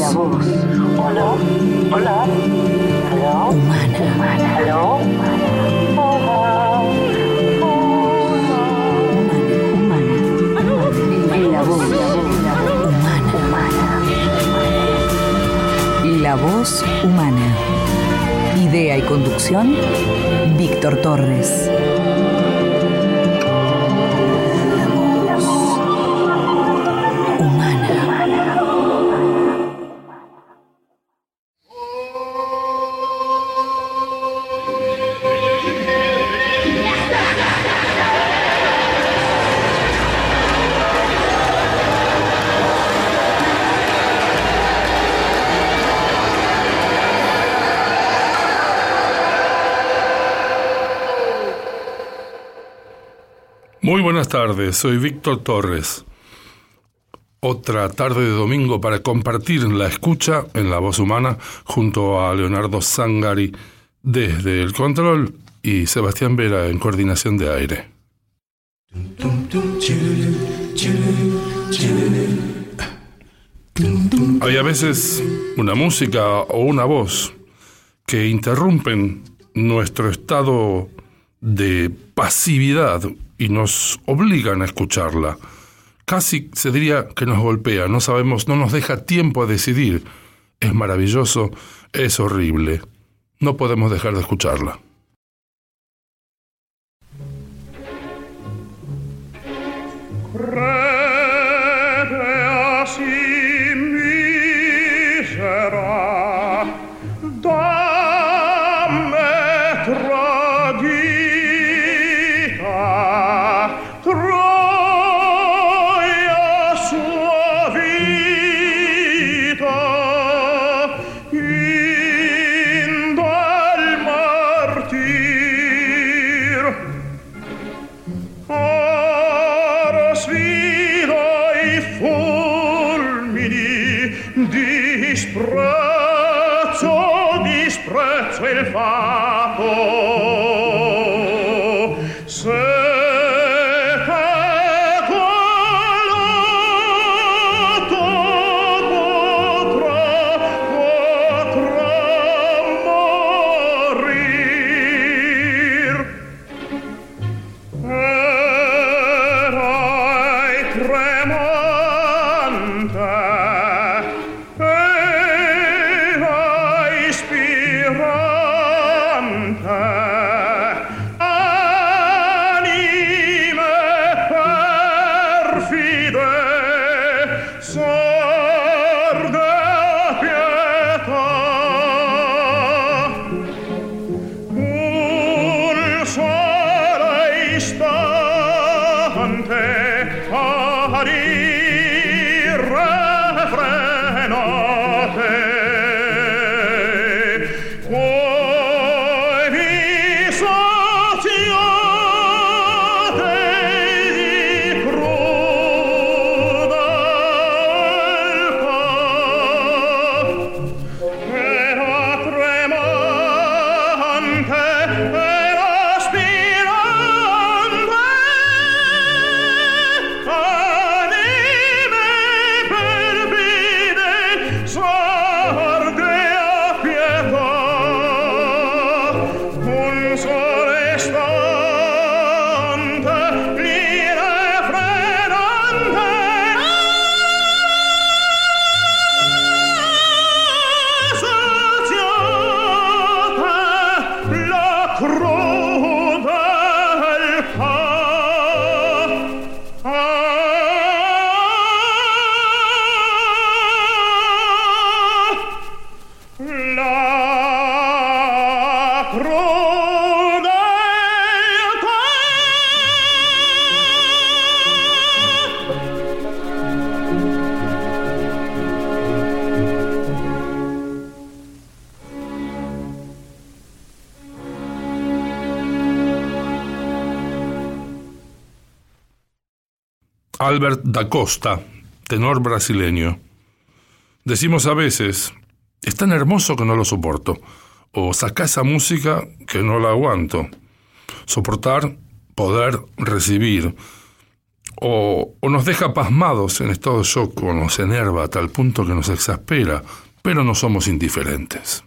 Hola. Humana. Hello. La voz humana. Idea y conducción, Víctor Torres. Muy buenas tardes, soy Víctor Torres. Otra tarde de domingo para compartir la escucha en La Voz Humana junto a Leonardo Zangari desde el control y Sebastián Vera en coordinación de aire. Hay a veces una música o una voz que interrumpen nuestro estado de pasividad y nos obligan a escucharla. Casi se diría que nos golpea, no sabemos, no nos deja tiempo a decidir. Es maravilloso, es horrible. No podemos dejar de escucharla. Disprezzo il fato se Albert da Costa, tenor brasileño. Decimos a veces, es tan hermoso que no lo soporto, o saca esa música que no la aguanto. Soportar, poder, recibir. o nos deja pasmados en estado de shock o nos enerva a tal punto que nos exaspera, pero no somos indiferentes.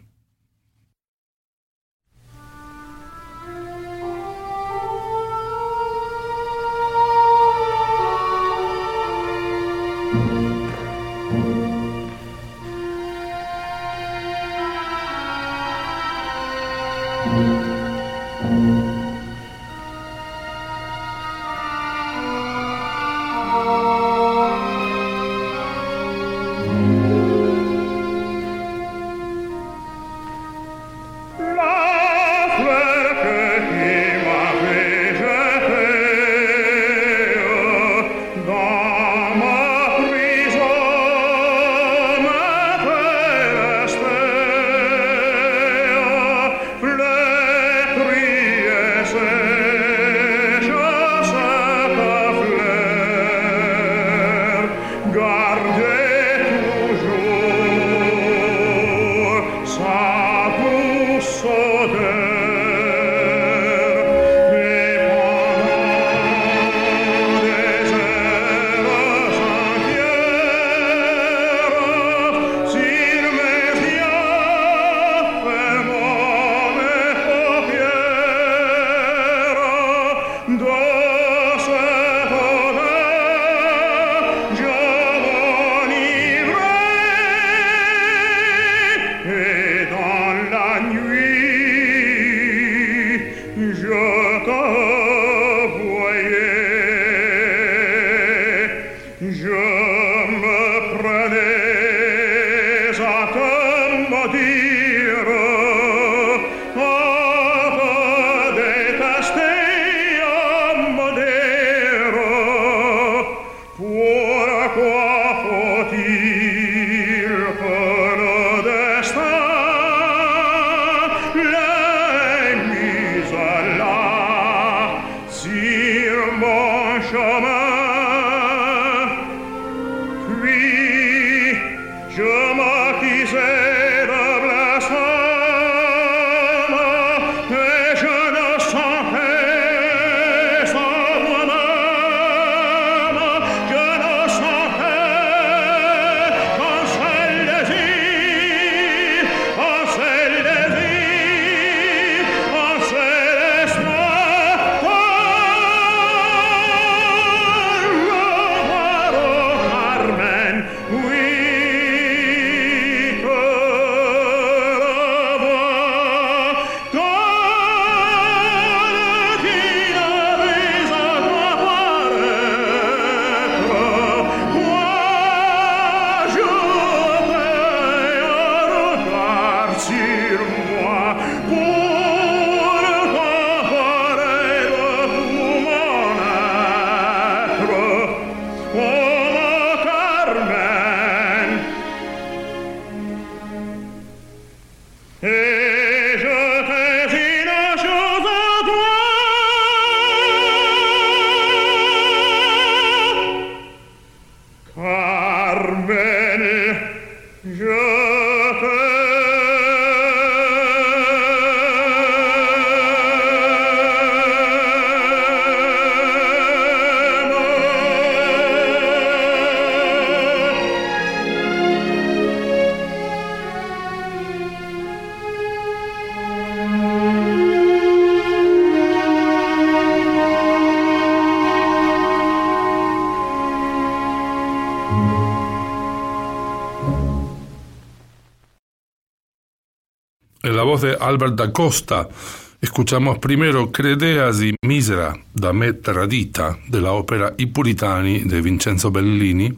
En la voz de Albert da Costa, escuchamos primero Credeasi misera da me tradita, de la ópera I Puritani de Vincenzo Bellini,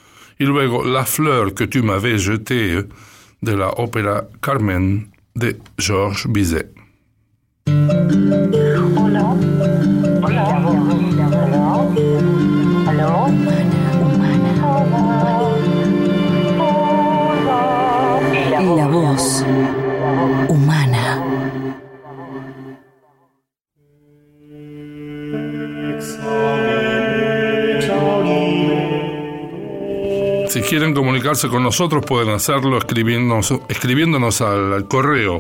y luego La fleur que tu m'avais jetée, de la ópera Carmen de Georges Bizet. Hola. Hola. Hola. La voz humana. Si quieren comunicarse con nosotros pueden hacerlo escribiéndonos al correo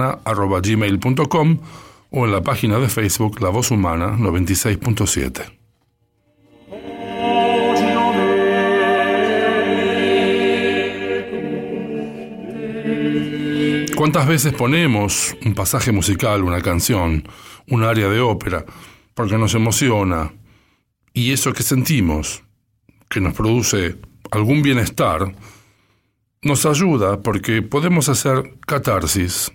victortorreslavoshumana@gmail.com o en la página de Facebook La Voz Humana 96.7. ¿Cuántas veces ponemos un pasaje musical, una canción, un aria de ópera, porque nos emociona? Y eso que sentimos, que nos produce algún bienestar, nos ayuda porque podemos hacer catarsis.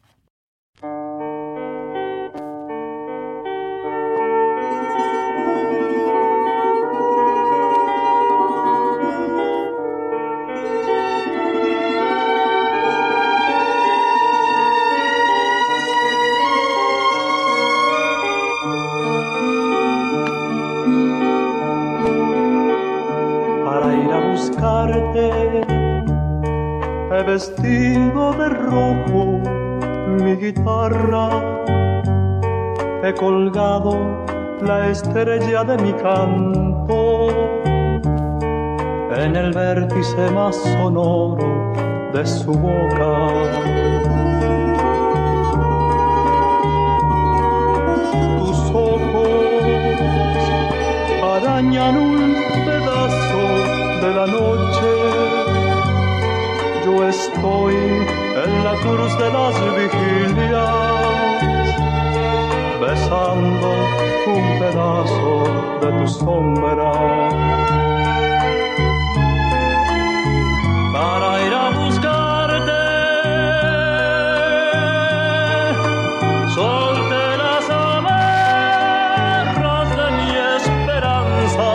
He vestido de rojo mi guitarra, he colgado la estrella de mi canto en el vértice más sonoro de su boca. Tus ojos arañan un pedazo de la noche. Yo estoy en la cruz de las vigilias, besando un pedazo de tu sombra. Para ir a buscarte, solté las amarras de mi esperanza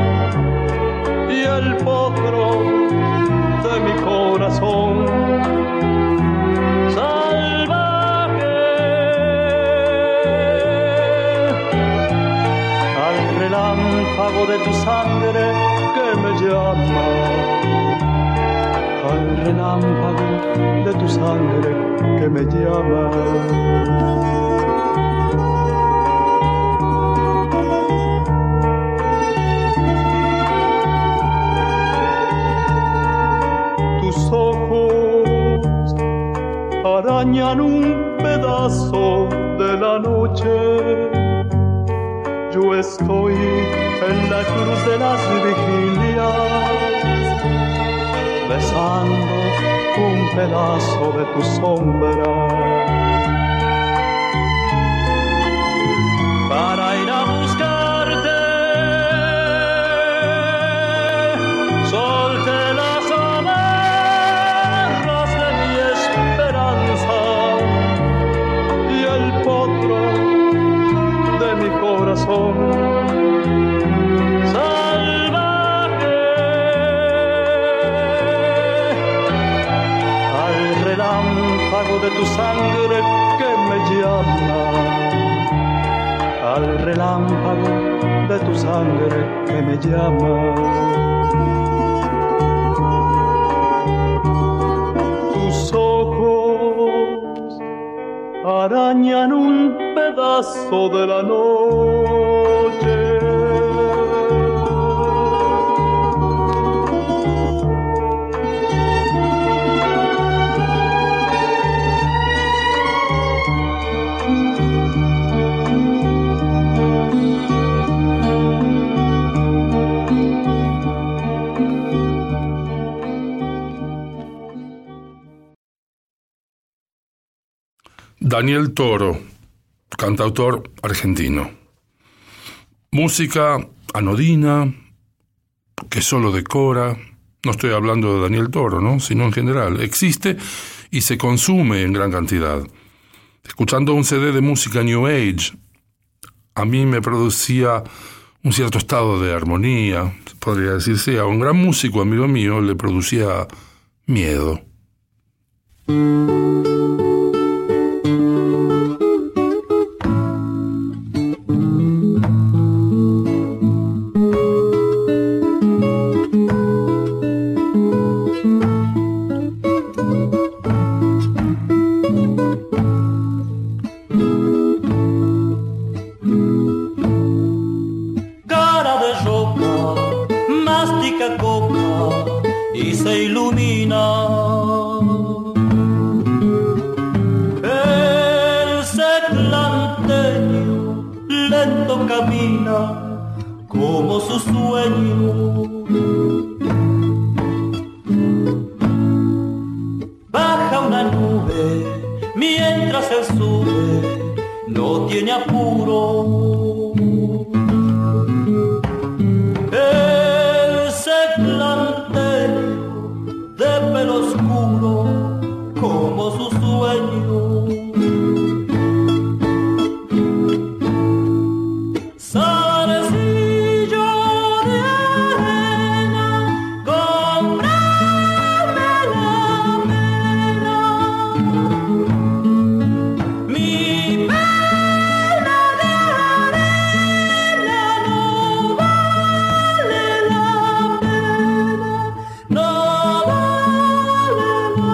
y el potro de mi corazón salvaje. Al relámpago de tu sangre que me llama, al relámpago de tu sangre que me llama. Tus ojos arañan un pedazo de la noche. Yo estoy en la cruz de las vigilias, besando un pedazo de tu sombra. Para ir a buscarte, solté las amarras de mi esperanza y el potro de mi corazón. De tu sangre que me llama, al relámpago de tu sangre que me llama. Tus ojos arañan un pedazo de la noche. Daniel Toro, cantautor argentino. Música anodina, que solo decora. No estoy hablando de Daniel Toro, ¿no? Sino en general. Existe y se consume en gran cantidad. Escuchando un CD de música New Age, a mí me producía un cierto estado de armonía, podría decirse. A un gran músico, amigo mío, le producía miedo. Como su sueño, baja una nube maduro. Ese planteño de pelo oscuro como su sueño. Sarecillo de arena, cómprame la pena. Mi pena de arena no vale la pena, no vale la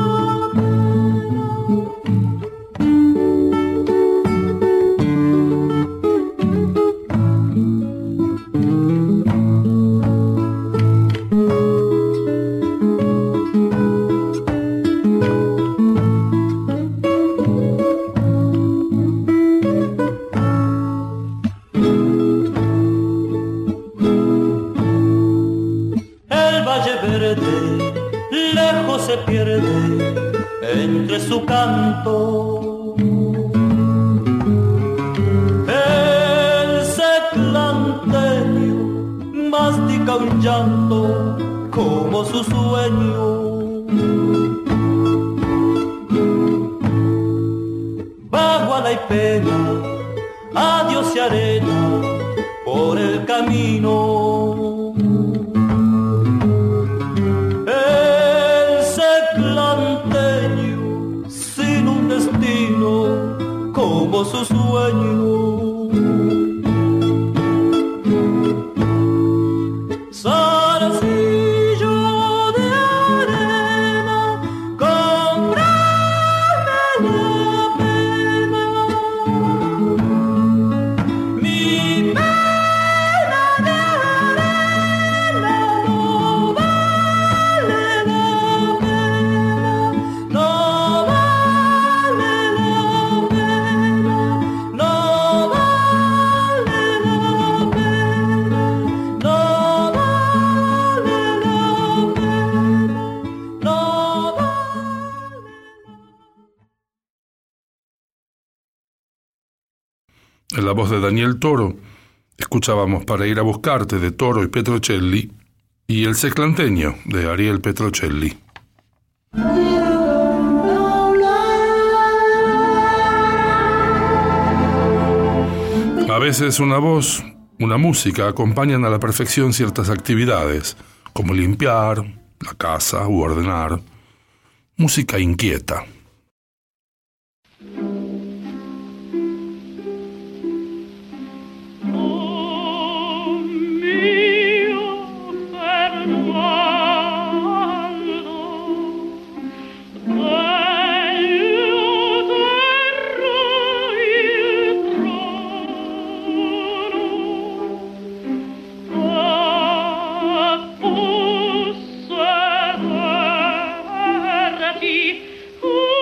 El valle verde lejos se pierde entre su canto. El seclanteño mastica un llanto como su sueño. Baguala y pena, adiós y arena por el camino. El seclanteño sin un destino como su sueño. Zarcillo de arena, cómprame la pena. Mi pena de arena no vale la pena, no vale la pena, no vale la pena, no vale la pena, no vale. En la voz de Daniel Toro, escuchábamos Para ir a buscarte de Toro y Petrocelli y El seclanteño de Ariel Petrocelli. A veces una voz, una música acompañan a la perfección ciertas actividades, como limpiar la casa u ordenar. Música inquieta. Ooh.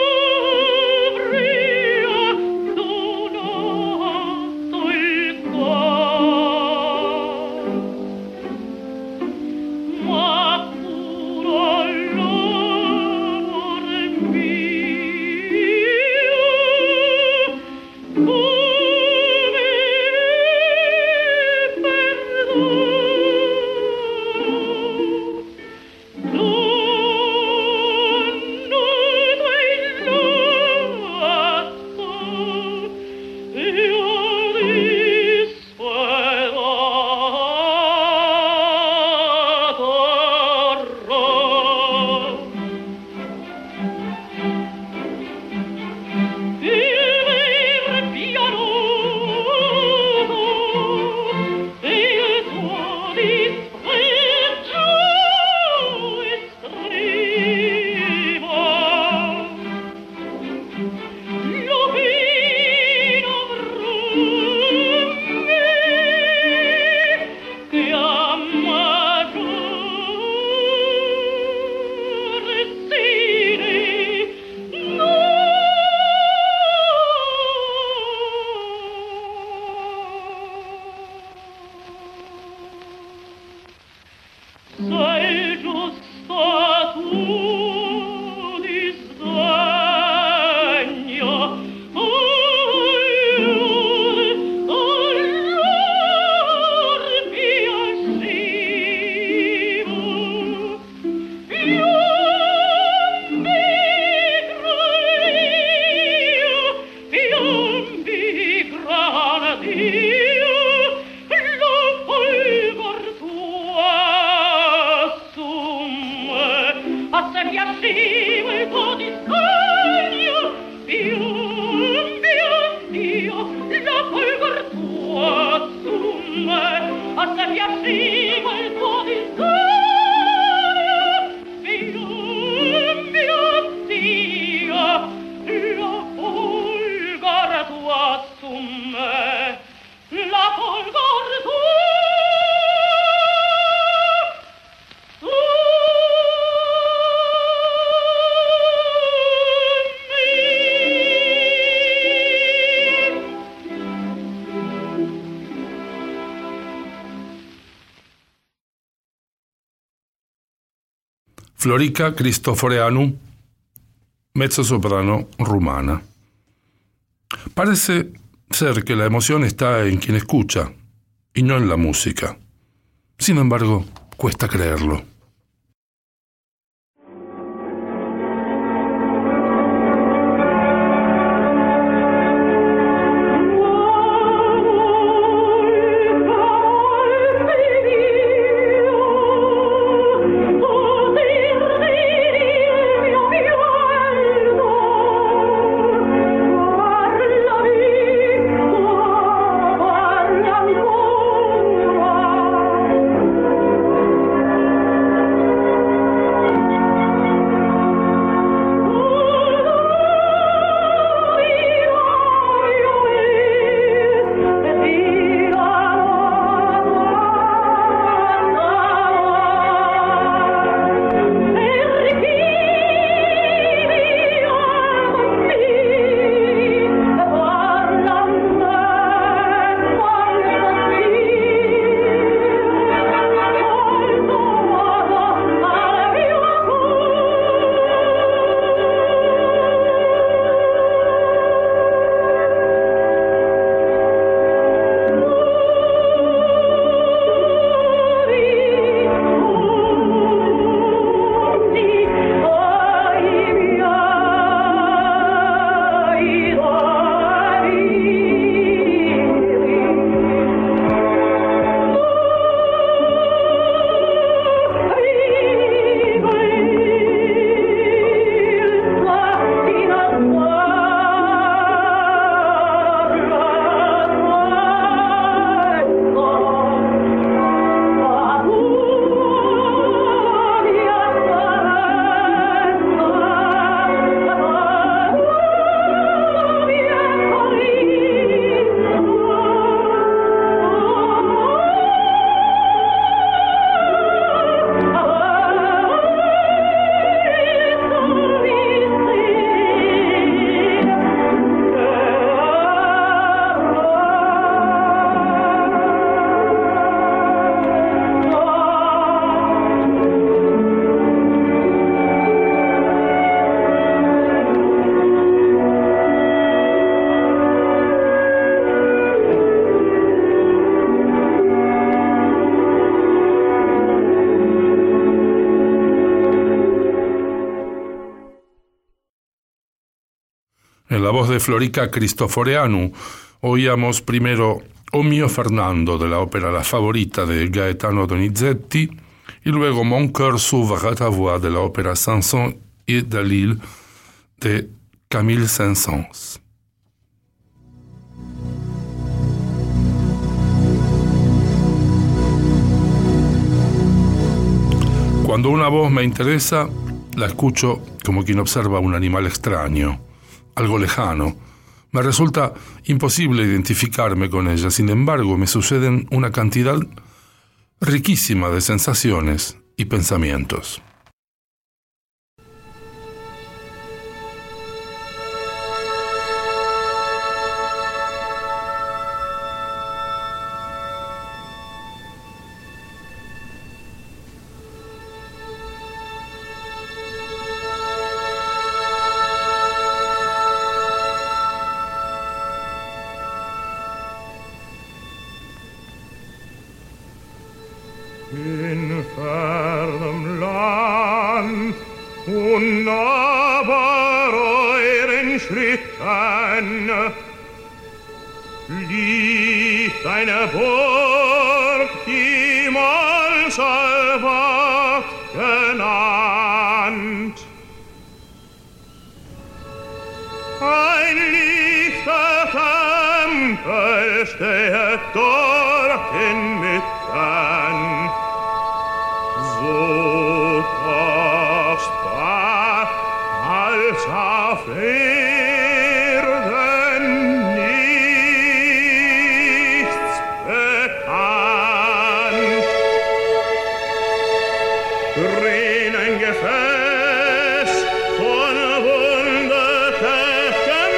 Florica Cristoforeanu, mezzosoprano rumana. Parece ser que la emoción está en quien escucha y no en la música. Sin embargo, cuesta creerlo. En la voz de Florica Cristoforeanu oíamos primero O mio Fernando de la ópera La Favorita de Gaetano Donizetti y luego Mon cœur s'ouvre à ta voix de la ópera Samson et Dalila de Camille Saint-Saëns. Cuando una voz me interesa, la escucho como quien observa un animal extraño, algo lejano. Me resulta imposible identificarme con ella, sin embargo, me suceden una cantidad riquísima de sensaciones y pensamientos. In fernem Land unnahbar euren Schritten liegt eine Burg, die mal Salvacht genannt. stehet dort inmitten. So kostbar als auf Erden nichts bekannt. Drin ein Gefäß von wundertätigen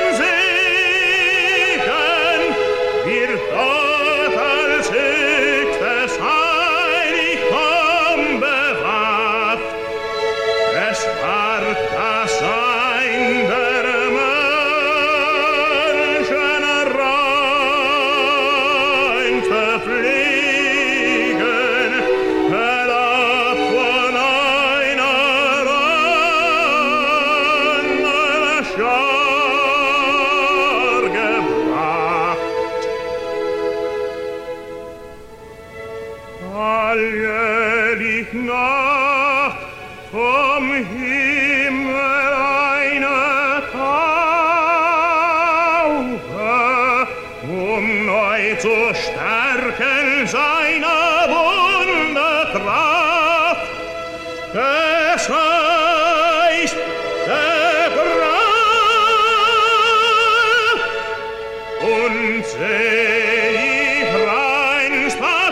Segen wird dort als höchstes Heiligtum bewahrt. Es ward das Sein der Menschen rein verpflegen, herab von einer anderen Schar gebracht. Alljährlich Nacht vom Himmel eine Taufe, neu zu stärken seiner Wunderkraft. Es heißt, der Grab und selig reinster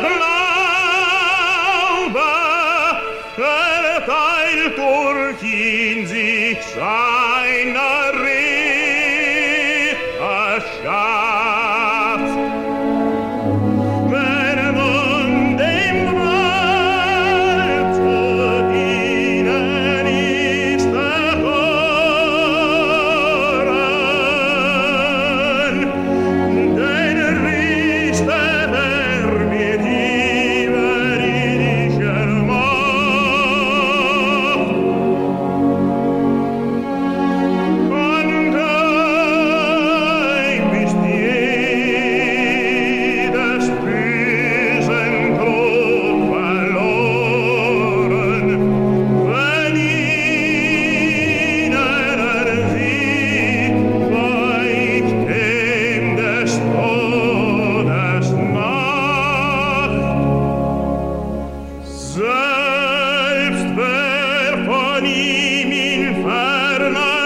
Glaube verteilt durch ihn sich seiner Ritterschaft. Wenn nun dem Wald zu dienen ist erkoren, den richtet mit überirdischer Macht. Von Dein bist jedes bösen Tod verloren, wenn ihnen sie weicht dem des Todes Nacht. Selbst wer von ihm in ferner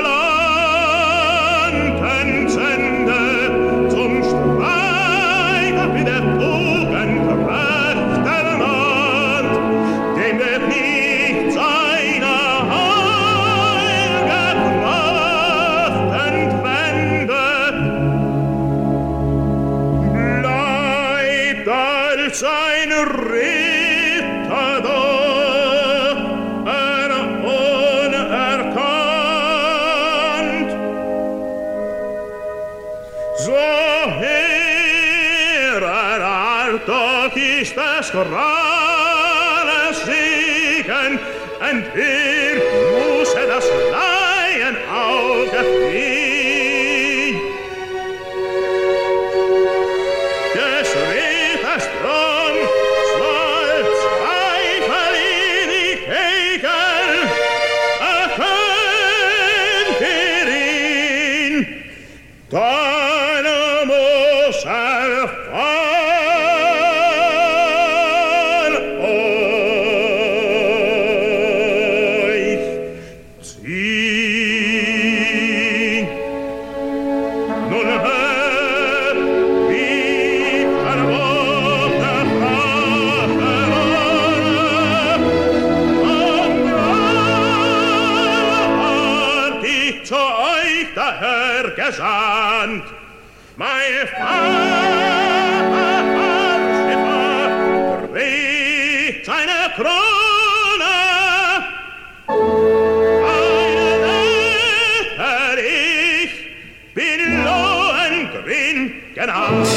Landen sendet, zum Streit mit der Tugend Kräfte ernannt, dem wird nicht seine heilge Kraft entwendet, bleibt als ein Ritter da, unerkannt. So herrart ist das Grales Segen, entwirrt muss das Laienauge fliehen. Des Ritters drum soll Zweifel in die Kegel, erkennt ihr ihn, dann muss er von euch ziehen. Nun hört, wie verworfene Vaterartig zu euch der Herr gesandt. Mein Vaterschiffer trägt seine Krone, ich bin Lohengrin genannt.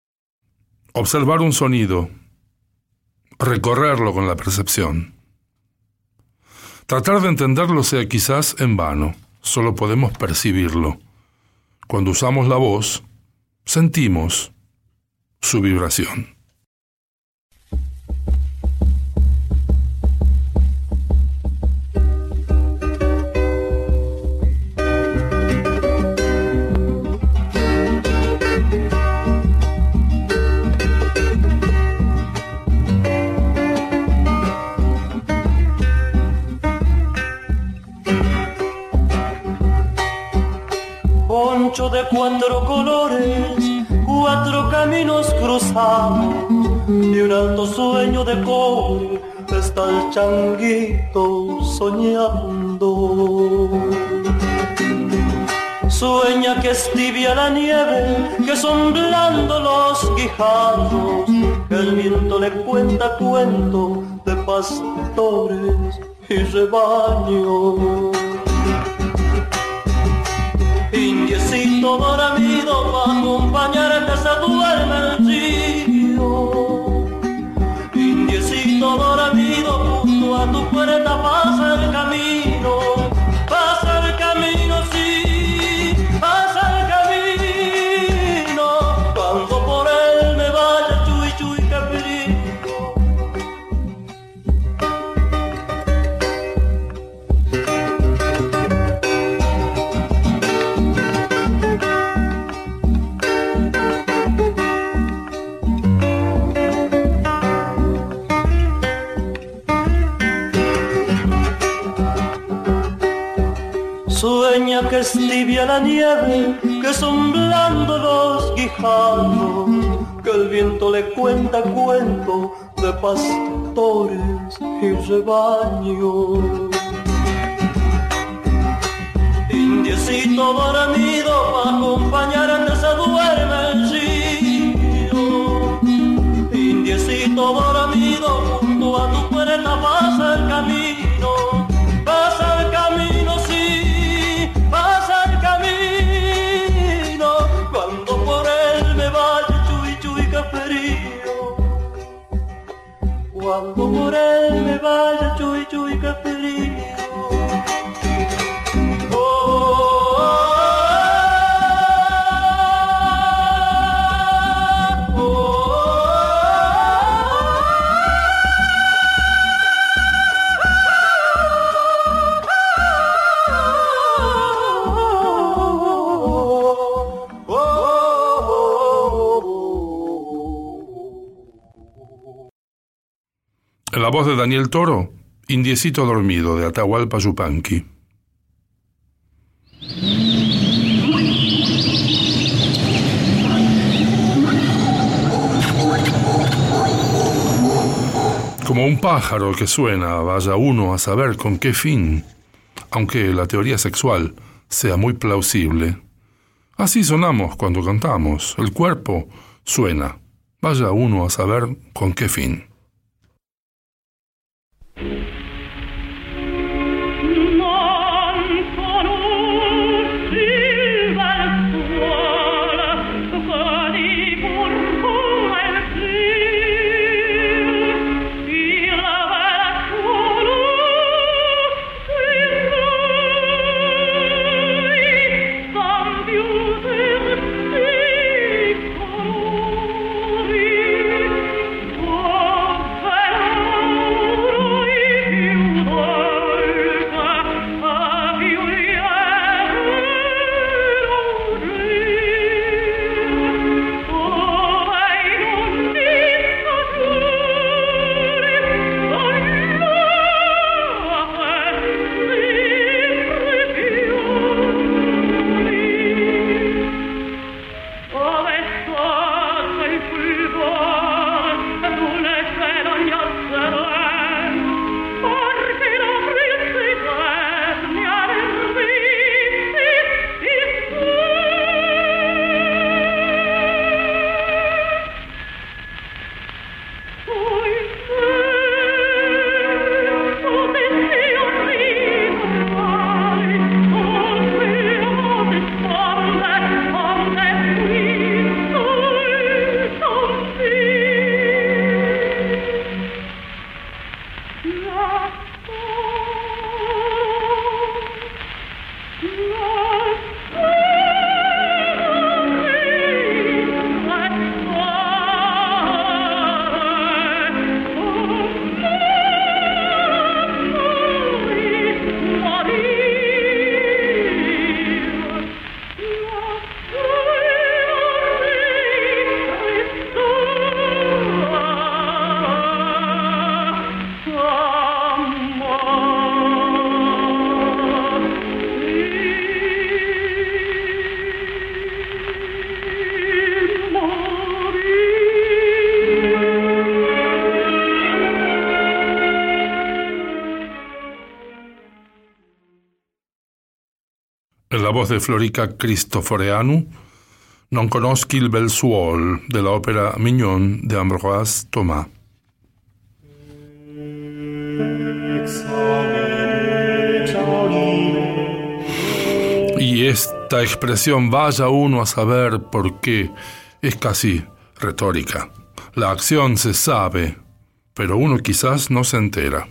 Observar un sonido, recorrerlo con la percepción, Tratar de entenderlo sea quizás en vano, solo podemos percibirlo. Cuando usamos la voz, sentimos su vibración. Poncho de 4 colores, 4 caminos cruzados, y un alto sueño de cobre está el changuito soñando. Sueña que es tibia la nieve, que son blandos los guijarros, que el viento le cuenta cuento de pastores y rebaños. Indiecito dormido pa' acompañarte se duerme el río. Indiecito dormido junto a tu puerta pasa el camino sí, pasa el camino. Cuando por él me vaya chuy chuy que frío. Sueña que es tibia la nieve, que son blandos los guijarros, que el viento le cuenta cuento de pastores y rebaños. Indiecito dormido pa' acompañarte se duerme el río. Indiecito dormido junto a tu puerta pasa el camino sí, pasa el camino. Cuando por él me vaya chuy chuy que frío. Cuando por él me vaya chuy chuy que frío. En la voz de Daniel Toro, Indiecito dormido, de Atahualpa Yupanqui. Como un pájaro que suena, vaya uno a saber con qué fin, aunque la teoría sexual sea muy plausible. Así sonamos cuando cantamos, el cuerpo suena, vaya uno a saber con qué fin. Oh voz de Florica Cristoforeanu, Non conosci il bel suol, de la ópera Mignon de Ambroise Thomas. Y esta expresión, vaya uno a saber por qué, es casi retórica. La acción se sabe, pero uno quizás no se entera.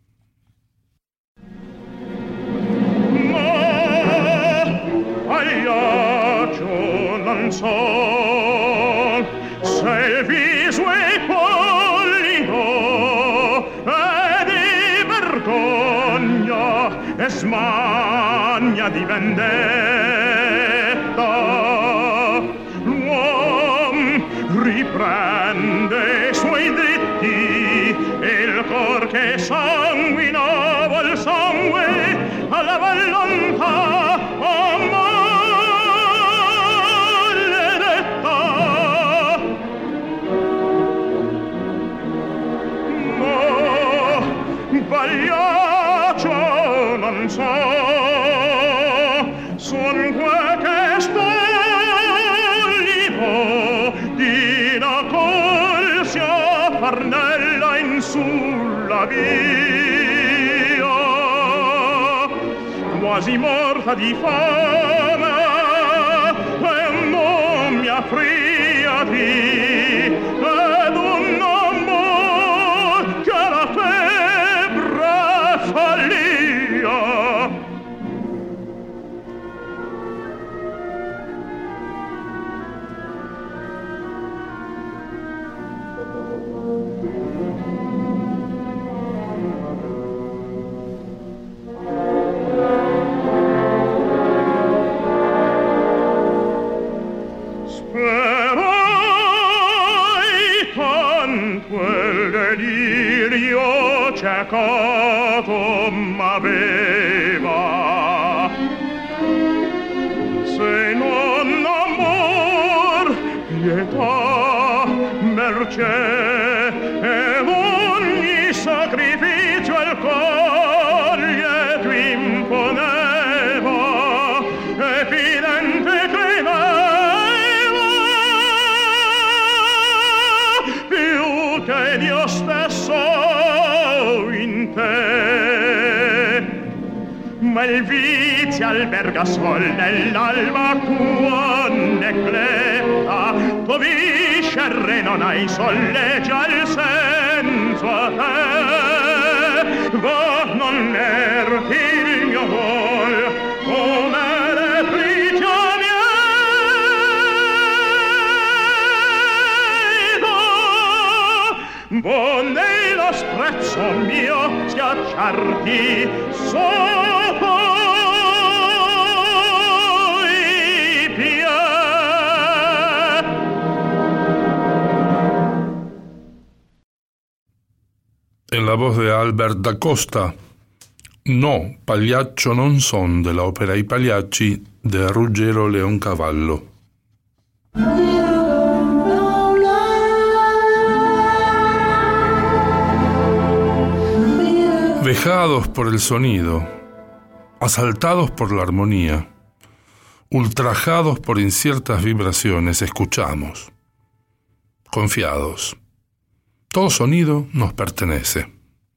Non so se il viso è pollido e di vergogna e smania di vendetta. L'uom riprende i suoi dritti e il cor che sanguinava il sangue alla volontà Pagliaccio non so, son quel che stollido di una colsia farnella in sulla via, quasi morta di fame e non mi affriati ed un amor che la follia. Sperai tanto il delirio ciecato m'aveva, se non amor, pietà, mercé ed ogni sacrificio il coglie tu imponeva, evidente credeva più che Dio stesso in te, ma il vizio alberga sol nell'alba tua necletta, tovisce il re non hai solleggia il senso a te, va non erti il mio vol come le prigioni vonne lo sprezzo mio schiacciarti sotto i piedi. En la voz de Albert da Costa, No, Pagliaccio non son, de la ópera I Pagliacci de Ruggero Leoncavallo. Vejados por el sonido, asaltados por la armonía, ultrajados por inciertas vibraciones, escuchamos, confiados. Todo sonido nos pertenece.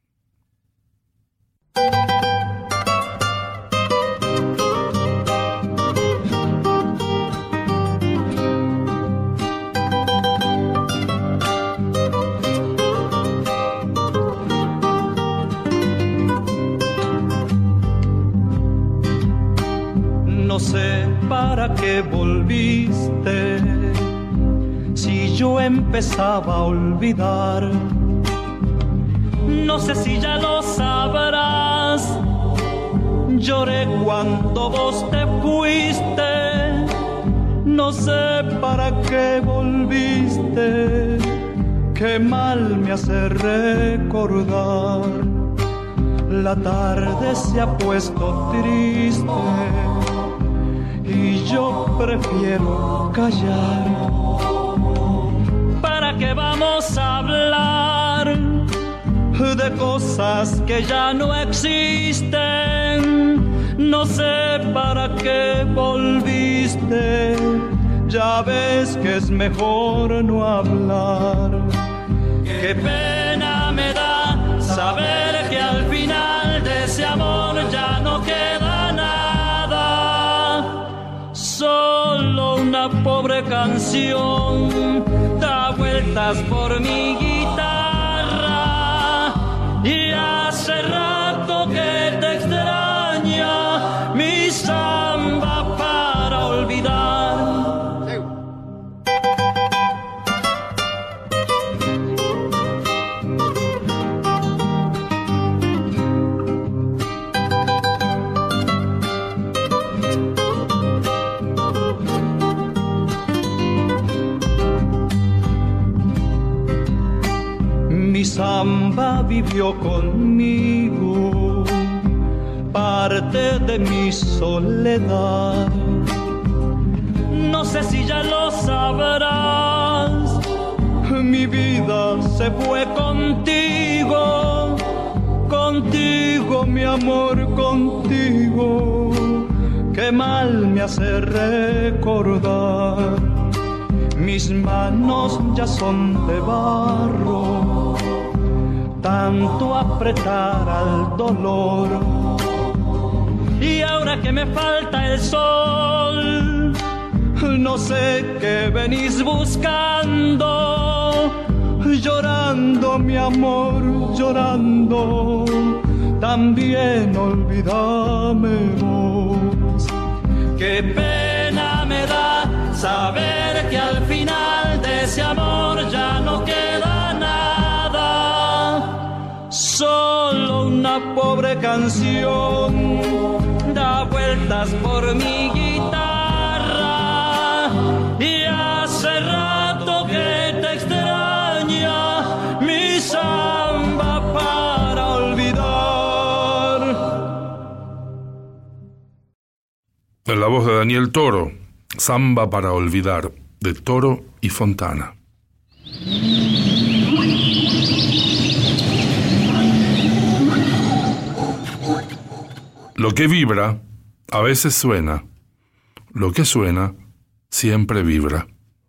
No sé para qué volviste, si yo empezaba a olvidar. No sé si ya lo sabrás, lloré cuando vos te fuiste. No sé para qué volviste, qué mal me hace recordar. La tarde se ha puesto triste y yo prefiero callar. ¿Para qué vamos a hablar de cosas que ya no existen? No sé para qué volviste, ya ves que es mejor no hablar. Qué pena me da saber que al final de ese amor ya no queda nada. Solo una pobre canción da vueltas por mi guitarra y hace rato que te extraña mi samba para olvidar. Mi samba vivió conmigo, parte de mi soledad. No sé si ya lo sabrás, mi vida se fue contigo, contigo mi amor, contigo. Qué mal me hace recordar. Mis manos ya son de barro, tanto apretar al dolor. Y ahora que me falta el sol, no sé qué venís buscando. Llorando mi amor, llorando, también olvídame vos. Qué pena me da saber que al final de ese amor ya no queda nada. Solo una pobre canción da vueltas por mi guitarra y hace rato que te extraña mi samba para olvidar. En la voz de Daniel Toro, Samba para olvidar, de Toro y Fontana. Lo que vibra a veces suena, lo que suena siempre vibra.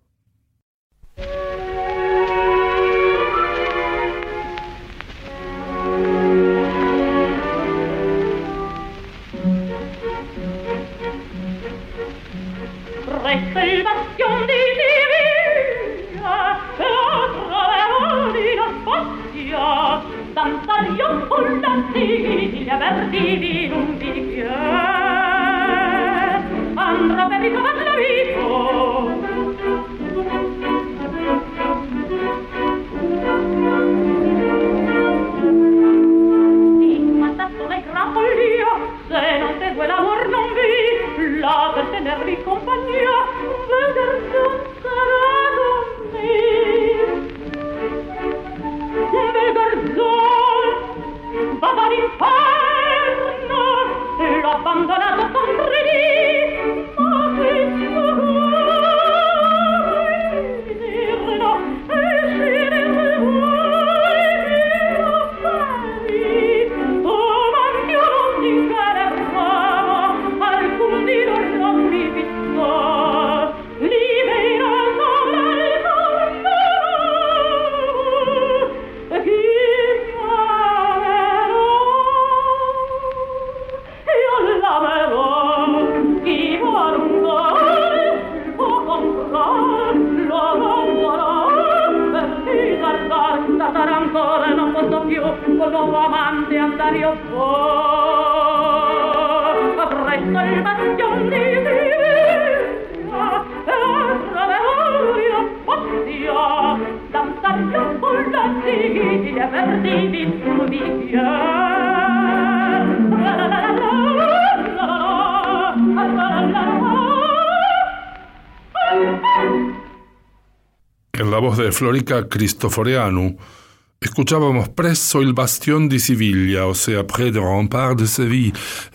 En la voz de Florica Cristoforeanu escuchábamos Presso il Bastión di Siviglia, o sea, Près du Rempart de Séville.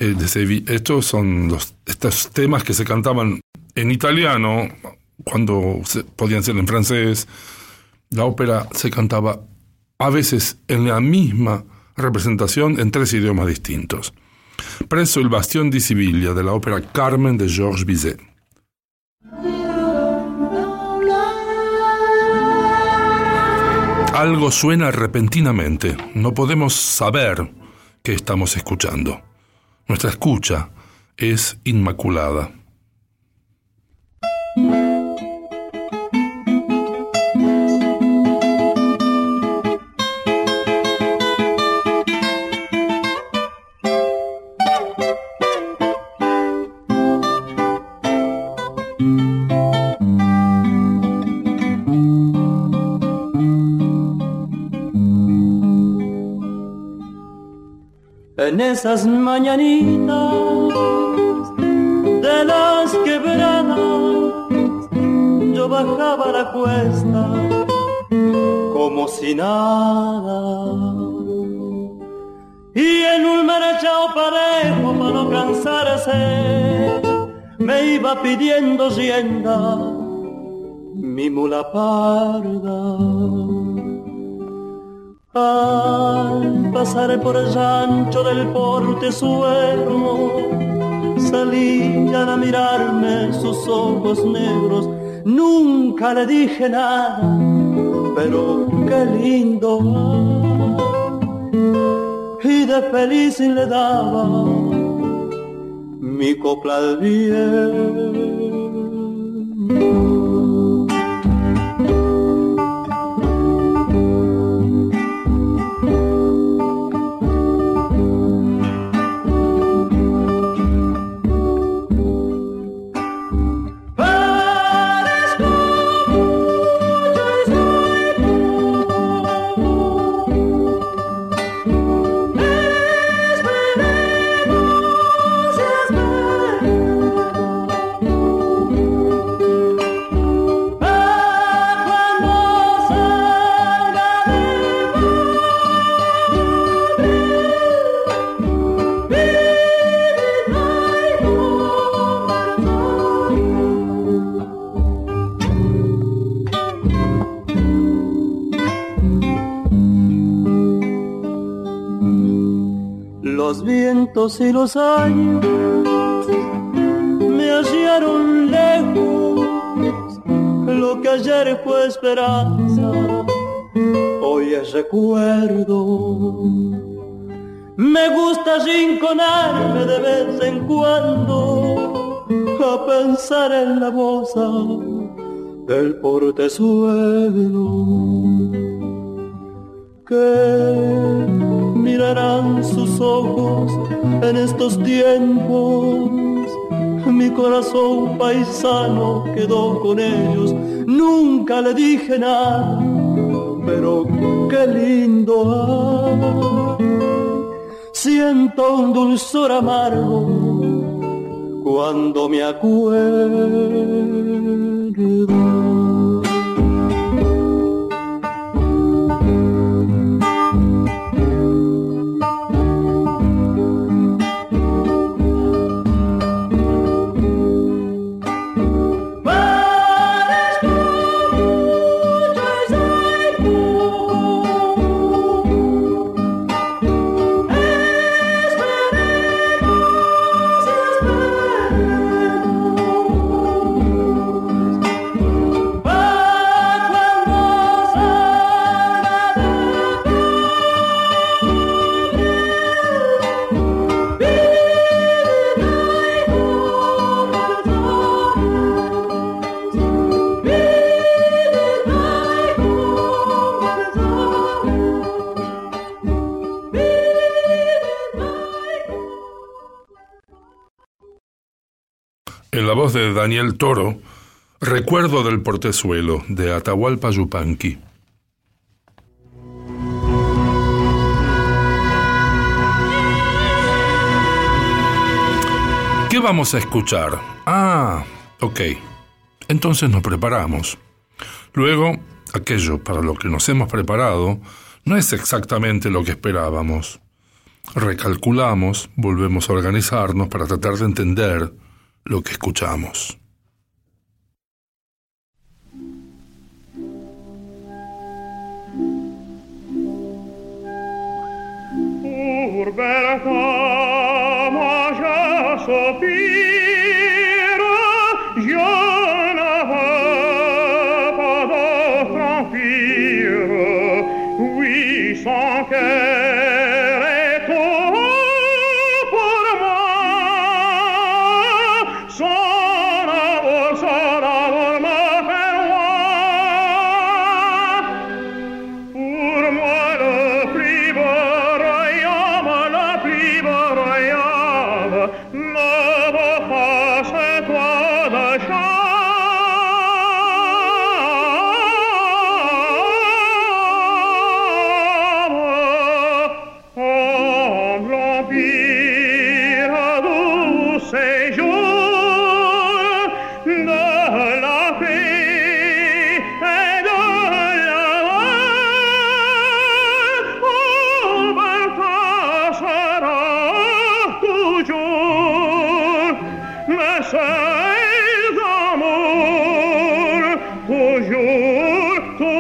Estos son estos temas que se cantaban en italiano, cuando podían ser en francés. La ópera se cantaba a veces en la misma representación en 3 idiomas distintos. Presso il Bastion di Siviglia de la ópera Carmen de Georges Bizet. Algo suena repentinamente. No podemos saber qué estamos escuchando. Nuestra escucha es inmaculada. En esas mañanitas de las quebradas yo bajaba la cuesta como si nada, y en un marchao parejo para no cansarse me iba pidiendo rienda mi mula parda. Al pasar por el rancho del Portezuelo salían a mirarme sus ojos negros. Nunca le dije nada, pero qué lindo, y de feliz le daba mi copla al viento. Y los años me hallaron lejos, lo que ayer fue esperanza, hoy es recuerdo. Me gusta rinconarme de vez en cuando a pensar en la moza del Portezuelo, que mirarán sus ojos en estos tiempos. Mi corazón paisano quedó con ellos. Nunca le dije nada, pero qué lindo. Siento un dulzor amargo cuando me acuerdo. En la voz de Daniel Toro, Recuerdo del Portezuelo, de Atahualpa Yupanqui. ¿Qué vamos a escuchar? Ok. Entonces nos preparamos. Luego, aquello para lo que nos hemos preparado no es exactamente lo que esperábamos. Recalculamos, volvemos a organizarnos para tratar de entender lo que escuchamos. Bella soupir, je n'avais pas d'autre empire, oui, sans cœur et tout pour moi, son amour me fait roi. Pour moi le plus beau royaume ne vaut pas ce toit de chambre. Humble empire, doux séjour de la paix et de l'amour, où Bertha sera toujours mes seuls amours, toujours,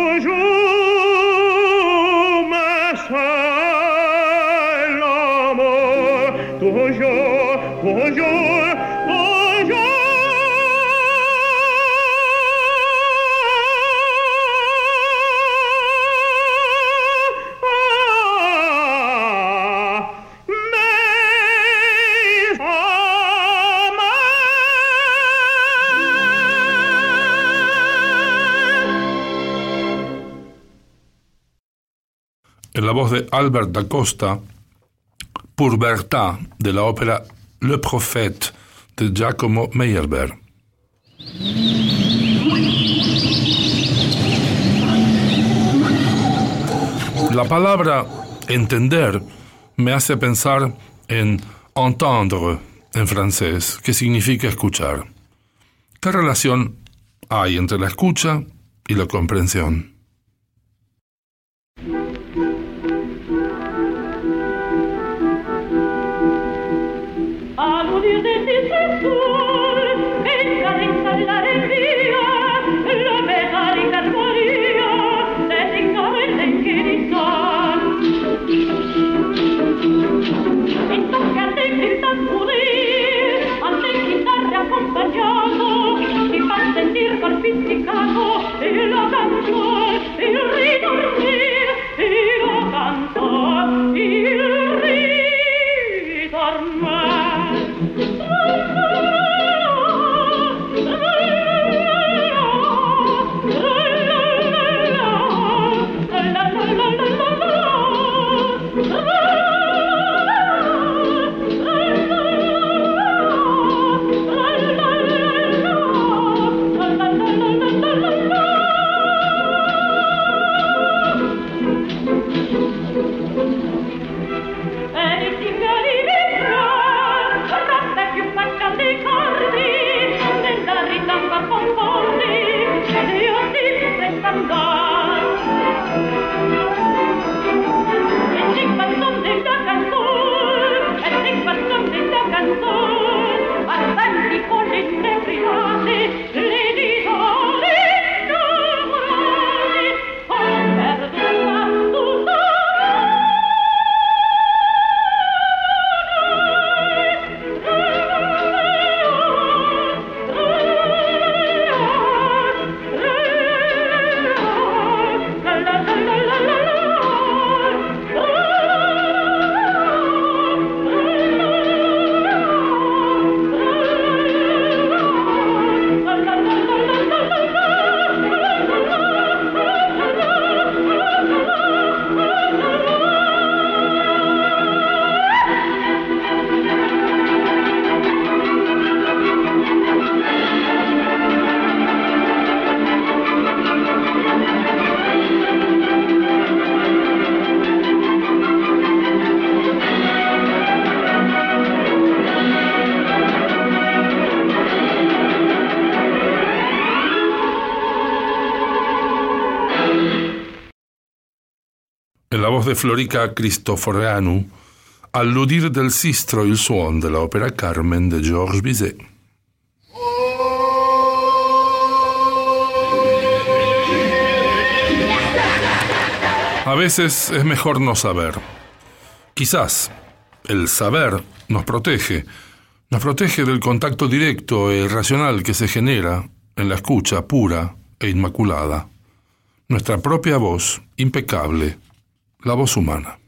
toujours mes seuls amours, toujours, toujours, toujours. En la voz de Albert da Costa, Pour Bertha, de la ópera Le Prophète de Giacomo Meyerbeer. La palabra entender me hace pensar en entendre en francés, que significa escuchar. ¿Qué relación hay entre la escucha y la comprensión? All'udir del distrettor e in cadenza della regia, la metallica armonia delle incoerenze di sol. In tocca del tamburir, alle chitarre accompagnato, si fa sentir col pizzicato il cantor, il ritornir, il cantor, il ritornir. En la voz de Florica Cristoforeanu, All'udir del sistro il suon de la ópera Carmen de Georges Bizet. A veces es mejor no saber. Quizás el saber nos protege, Nos protege del contacto directo e irracional que se genera en la escucha pura e inmaculada. Nuestra propia voz, impecable, la voz humana.